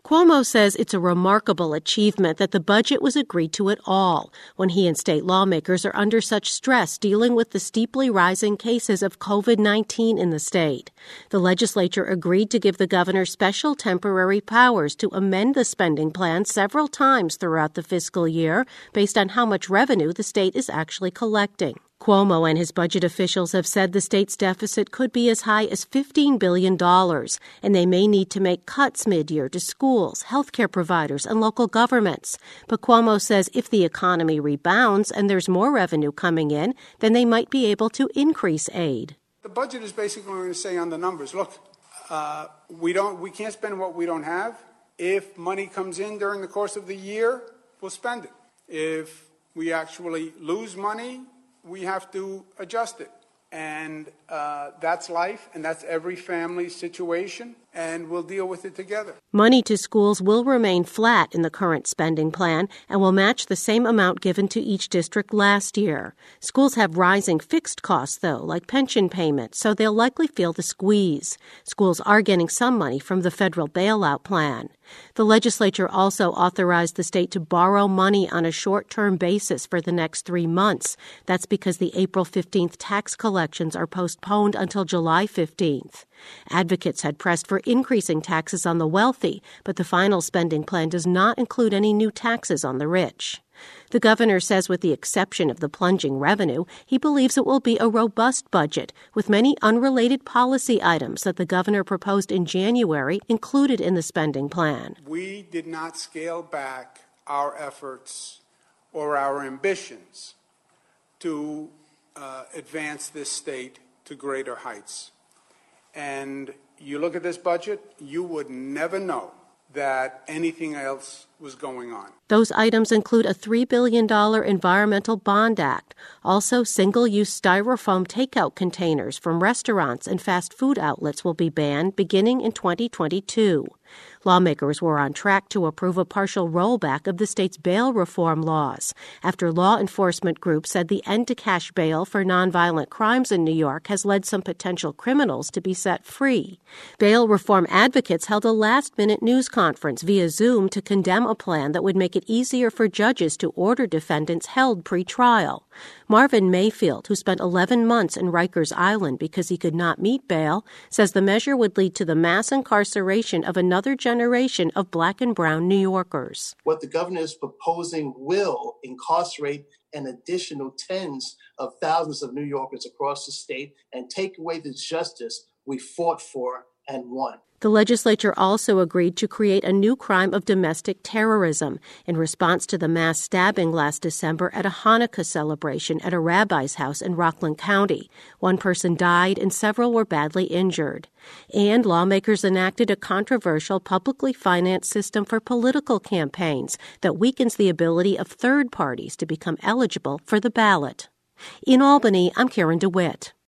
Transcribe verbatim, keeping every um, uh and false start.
Cuomo says it's a remarkable achievement that the budget was agreed to at all when he and state lawmakers are under such stress dealing with the steeply rising cases of covid nineteen in the state. The legislature agreed to give the governor special temporary powers to amend the spending plan several times throughout the fiscal year based on how much revenue the state is actually collecting. Cuomo and his budget officials have said the state's deficit could be as high as fifteen billion dollars, and they may need to make cuts mid-year to schools, healthcare providers, and local governments. But Cuomo says if the economy rebounds and there's more revenue coming in, then they might be able to increase aid. The budget is basically going to say on the numbers, look, uh, we don't, we can't spend what we don't have. If money comes in during the course of the year, we'll spend it. If we actually lose money, we have to adjust it. And uh, that's life, and that's every family's situation, and we'll deal with it together. Money to schools will remain flat in the current spending plan and will match the same amount given to each district last year. Schools have rising fixed costs, though, like pension payments, so they'll likely feel the squeeze. Schools are getting some money from the federal bailout plan. The legislature also authorized the state to borrow money on a short-term basis for the next three months. That's because the April fifteenth tax collections are postponed until July fifteenth. Advocates had pressed for increasing taxes on the wealthy, but the final spending plan does not include any new taxes on the rich. The governor says with the exception of the plunging revenue, he believes it will be a robust budget with many unrelated policy items that the governor proposed in January included in the spending plan. We did not scale back our efforts or our ambitions to uh, advance this state to greater heights. And you look at this budget, you would never know that anything else was going on. Those items include a three billion dollars Environmental Bond Act, also single-use styrofoam takeout containers from restaurants and fast food outlets will be banned beginning in twenty twenty-two. Lawmakers were on track to approve a partial rollback of the state's bail reform laws after law enforcement groups said the end to cash bail for nonviolent crimes in New York has led some potential criminals to be set free. Bail reform advocates held a last-minute news conference via Zoom to condemn a plan that would make it easier for judges to order defendants held pre-trial. Marvin Mayfield, who spent eleven months in Rikers Island because he could not meet bail, says the measure would lead to the mass incarceration of another generation of black and brown New Yorkers. What the governor is proposing will incarcerate an additional tens of thousands of New Yorkers across the state and take away the justice we fought for and won. The legislature also agreed to create a new crime of domestic terrorism in response to the mass stabbing last December at a Hanukkah celebration at a rabbi's house in Rockland County. One person died and several were badly injured. And lawmakers enacted a controversial publicly financed system for political campaigns that weakens the ability of third parties to become eligible for the ballot. In Albany, I'm Karen DeWitt.